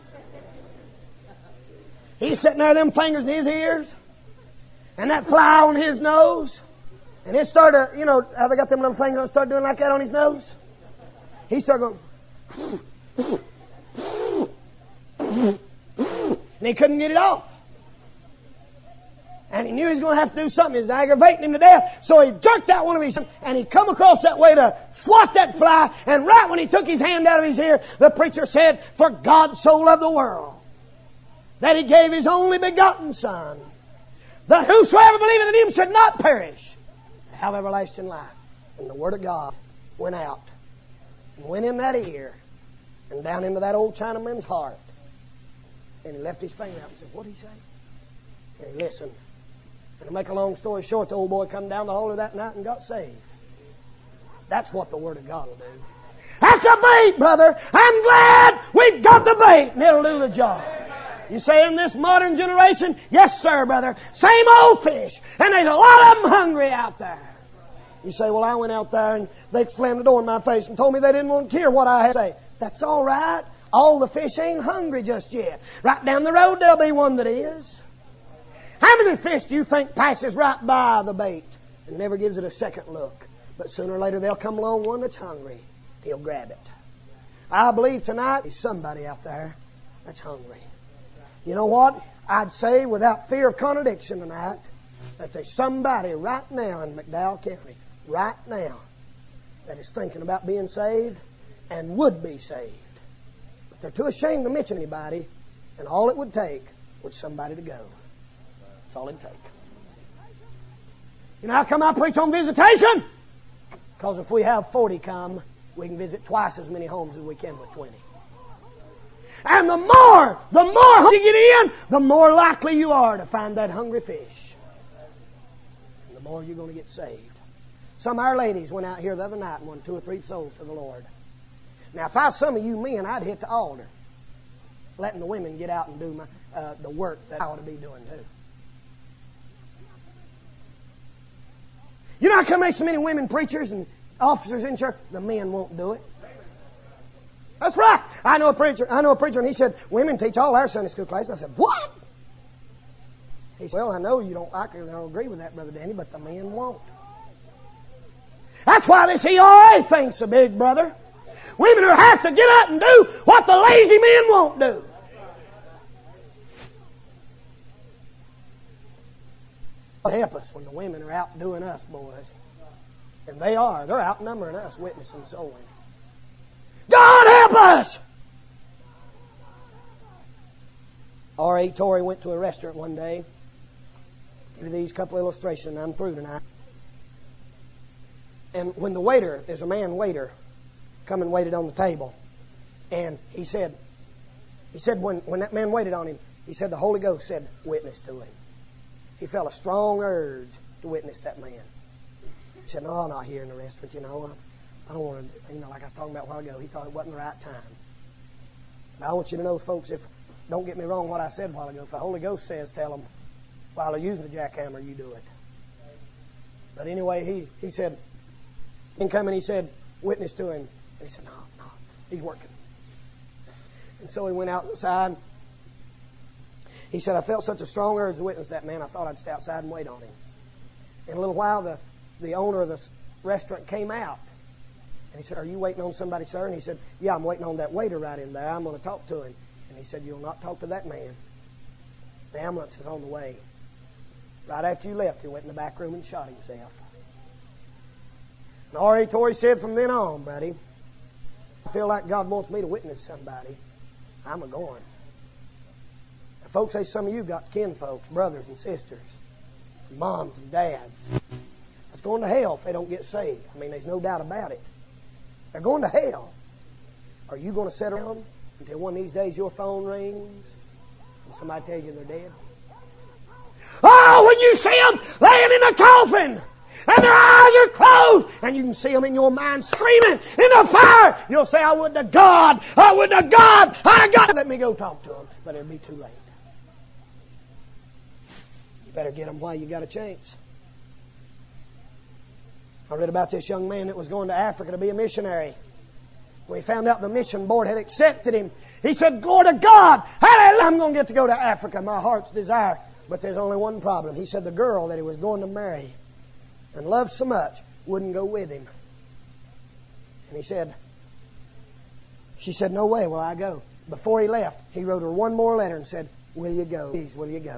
He's sitting there, them fingers in his ears, and that fly on his nose. And it started, you know, how they got them little things that start doing like that on his nose? He started going, and he couldn't get it off. And he knew he was going to have to do something. It was aggravating him to death. So he jerked out one of his, and he come across that way to swat that fly. And right when he took his hand out of his ear, the preacher said, "For God so loved the world, that He gave His only begotten Son, that whosoever believeth in Him should not perish, but have everlasting life." And the Word of God went out and went in that ear and down into that old Chinaman's heart. And he left his finger out and said, "What did he say?" And he listened. And to make a long story short, the old boy come down the hall that night and got saved. That's what the Word of God will do. That's a bait, brother. I'm glad we got the bait, and it'll do the job. You say in this modern generation, yes, sir, brother, same old fish, and there's a lot of them hungry out there. You say, well, I went out there and they slammed the door in my face and told me they didn't want to hear what I had to say. That's all right. All the fish ain't hungry just yet. Right down the road, there'll be one that is. How many fish do you think passes right by the bait and never gives it a second look? But sooner or later, there'll come along one that's hungry. He'll grab it. I believe tonight there's somebody out there that's hungry. You know what? I'd say without fear of contradiction tonight that there's somebody right now in McDowell County, right now, that is thinking about being saved and would be saved. But they're too ashamed to mention anybody, and all it would take was somebody to go. That's all it'd take. You know how come I preach on visitation? Because if we have 40 come, we can visit twice as many homes as we can with 20. And the more you get in, the more likely you are to find that hungry fish. And the more you're going to get saved. Some of our ladies went out here the other night and won 2 or 3 souls for the Lord. Now, if I was some of you men, I'd hit the altar, letting the women get out and do the work that I ought to be doing too. You know how come there's so many women preachers and officers in church? The men won't do it. That's right. I know a preacher, and he said, women teach all our Sunday school classes. I said, what? He said, well, I know you don't like her and I don't agree with that, Brother Danny, but the men won't. That's why this ERA thing's so big, brother. Women who have to get up and do what the lazy men won't do. God help us when the women are outdoing us, boys. And they are. They're outnumbering us, witnessing soul winning. God help us! R.A. Torrey went to a restaurant one day. Give you these couple illustrations and I'm through tonight. And when the waiter, there's a man waiter, come and waited on the table. And he said when that man waited on him, he said the Holy Ghost said, witness to him. He felt a strong urge to witness that man. He said, no, not here in the restaurant, I don't want to, like I was talking about a while ago, he thought it wasn't the right time. But I want you to know, folks, don't get me wrong what I said a while ago. If the Holy Ghost says, tell them, while they're using the jackhammer, you do it. But anyway, he said, in coming, he said, witness to him. And he said, no, he's working. And so he went outside. He said, I felt such a strong urge to witness that man, I thought I'd stay outside and wait on him. In a little while, the owner of the restaurant came out. And he said, are you waiting on somebody, sir? And he said, yeah, I'm waiting on that waiter right in there. I'm going to talk to him. And he said, you'll not talk to that man. The ambulance is on the way. Right after you left, he went in the back room and shot himself. And R.A. Torrey said from then on, buddy, I feel like God wants me to witness somebody. I'm a-going. Now, folks, say some of you got kinfolks, brothers and sisters, moms and dads that's going to hell if they don't get saved. I mean, there's no doubt about it. They're going to hell. Are you going to sit around until one of these days your phone rings and somebody tells you they're dead? Oh, when you see them laying in a coffin and their eyes are closed and you can see them in your mind screaming in the fire, you'll say, I wouldn't have God, I'd got. Let me go talk to them, but it'll be too late. You better get them while you got a chance. I read about this young man that was going to Africa to be a missionary. When he found out the mission board had accepted him, he said, glory to God, hallelujah, I'm going to get to go to Africa, my heart's desire. But there's only one problem. He said the girl that he was going to marry and loved so much wouldn't go with him. And she said, no way will I go. Before he left, he wrote her one more letter and said, will you go? Please, will you go?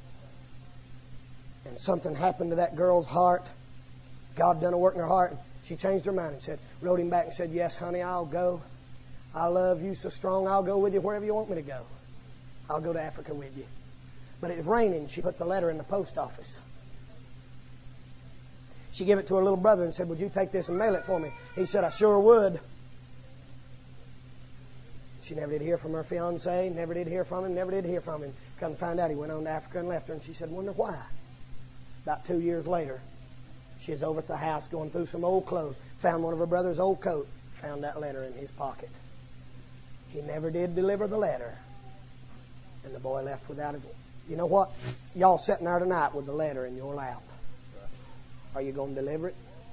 And something happened to that girl's heart. God done a work in her heart. She changed her mind and wrote him back and said, yes, honey, I'll go. I love you so strong, I'll go with you wherever you want me to go. I'll go to Africa with you. But it was raining. She put the letter in the post office. She gave it to her little brother and said, would you take this and mail it for me? He said, I sure would. She never did hear from her fiancé, never did hear from him. Come to find out he went on to Africa and left her. And she said, wonder why. About 2 years later, she was over at the house going through some old clothes, found one of her brother's old coat, found that letter in his pocket. He never did deliver the letter. And the boy left without it. You know what? Y'all sitting there tonight with the letter in your lap. Are you going to deliver it?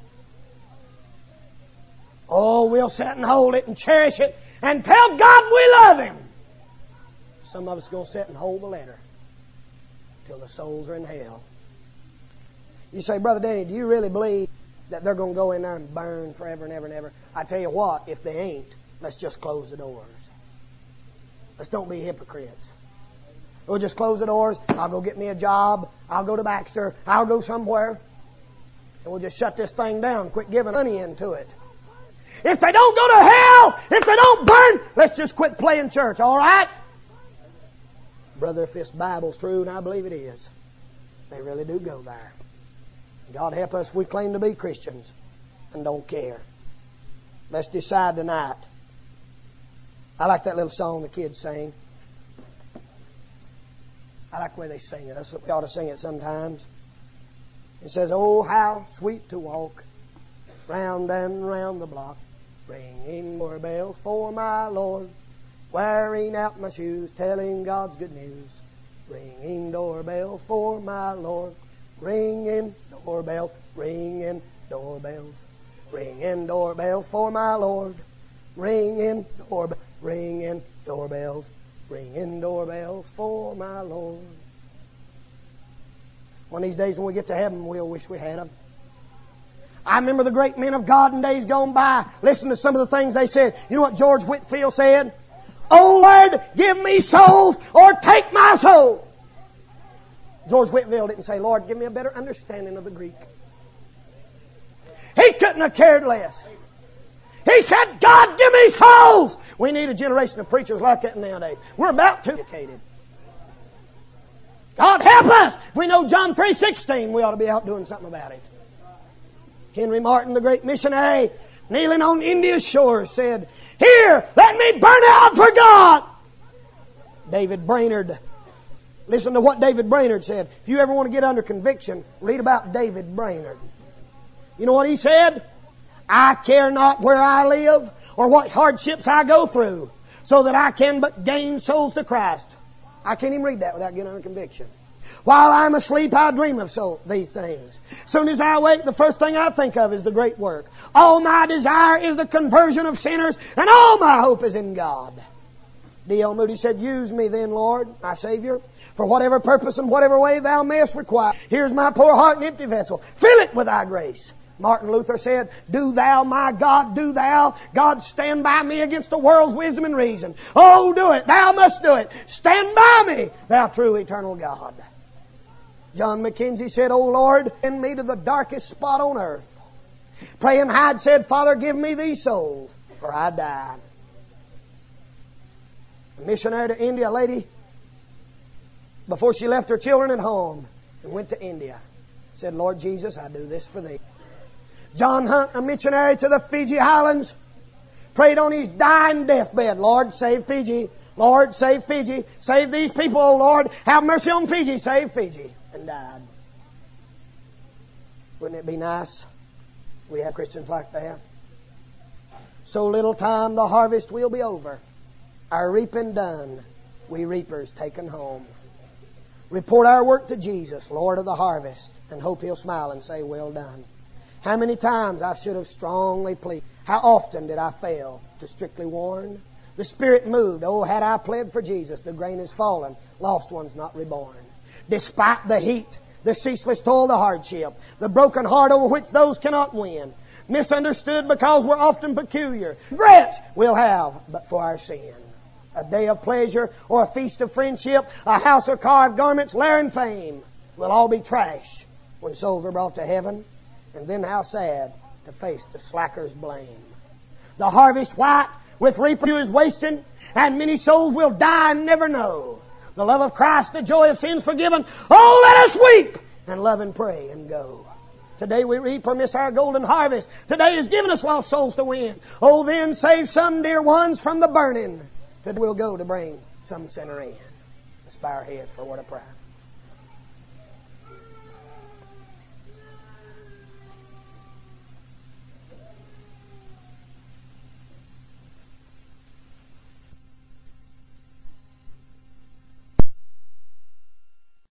Oh, we'll sit and hold it and cherish it and tell God we love Him. Some of us are going to sit and hold the letter till the souls are in hell. You say, Brother Danny, do you really believe that they're going to go in there and burn forever and ever and ever? I tell you what, if they ain't, let's just close the doors. Let's don't be hypocrites. We'll just close the doors. I'll go get me a job. I'll go to Baxter. I'll go somewhere. And we'll just shut this thing down. Quit giving money into it. If they don't go to hell, if they don't burn, let's just quit playing church, all right? Brother, if this Bible's true, and I believe it is, they really do go there. God help us, we claim to be Christians and don't care. Let's decide tonight. I like that little song the kids sing. I like the way they sing it. We ought to sing it sometimes. It says, oh, how sweet to walk round and round the block, ringing doorbells for my Lord, wearing out my shoes, telling God's good news, ringing doorbells for my Lord, ringing doorbells, ringing doorbells, ringing doorbells for my Lord, ringing doorbells, ringing doorbells, ringing doorbells for my Lord. One of these days when we get to heaven, we'll wish we had them. I remember the great men of God in days gone by. Listen to some of the things they said. You know what George Whitefield said? "Oh Lord, give me souls or take my soul." George Whitefield didn't say, "Lord, give me a better understanding of the Greek." He couldn't have cared less. He said, "God, give me souls." We need a generation of preachers like that nowadays. We're about to be educated. God help us. If we know John 3:16, we ought to be out doing something about it. Henry Martin, the great missionary, kneeling on India's shores, said, "Here, let me burn out for God." David Brainerd, listen to what David Brainerd said. If you ever want to get under conviction, read about David Brainerd. You know what he said? "I care not where I live or what hardships I go through, so that I can but gain souls to Christ." I can't even read that without getting under conviction. "While I'm asleep, I dream of these things. As soon as I wake, the first thing I think of is the great work. All my desire is the conversion of sinners, and all my hope is in God." D.L. Moody said, "Use me then, Lord, my Savior, for whatever purpose and whatever way Thou mayest require. Here's my poor heart and empty vessel. Fill it with Thy grace." Martin Luther said, "Do Thou, my God, do Thou. God, stand by me against the world's wisdom and reason. Oh, do it. Thou must do it. Stand by me, Thou true eternal God." John Mackenzie said, "Oh Lord, send me to the darkest spot on earth." Praying Hyde said, "Father, give me these souls, for I died." A missionary to India, a lady, before she left her children at home and went to India, said, "Lord Jesus, I do this for Thee." John Hunt, a missionary to the Fiji Islands, prayed on his dying deathbed, "Lord, save Fiji. Lord, save Fiji. Save these people, oh Lord. Have mercy on Fiji. Save Fiji." And died. Wouldn't it be nice if we had Christians like that? "So little time the harvest will be over. Our reaping done, we reapers taken home. Report our work to Jesus, Lord of the harvest, and hope He'll smile and say, 'Well done.' How many times I should have strongly pleaded. How often did I fail to strictly warn? The Spirit moved. Oh, had I pled for Jesus, the grain is fallen, lost ones not reborn. Despite the heat, the ceaseless toil, the hardship, the broken heart over which those cannot win, misunderstood because we're often peculiar, regrets we'll have but for our sin. A day of pleasure or a feast of friendship, a house or car of garments, lair and fame, will all be trash when souls are brought to heaven. And then how sad to face the slacker's blame. The harvest white with reaper is wasting, and many souls will die and never know the love of Christ, the joy of sins forgiven. Oh, let us weep and love and pray and go. Today we reap or miss our golden harvest. Today is given us lost souls to win. Oh, then save some dear ones from the burning. Today we'll go to bring some sinner in. Let's bow our heads for a word of prayer.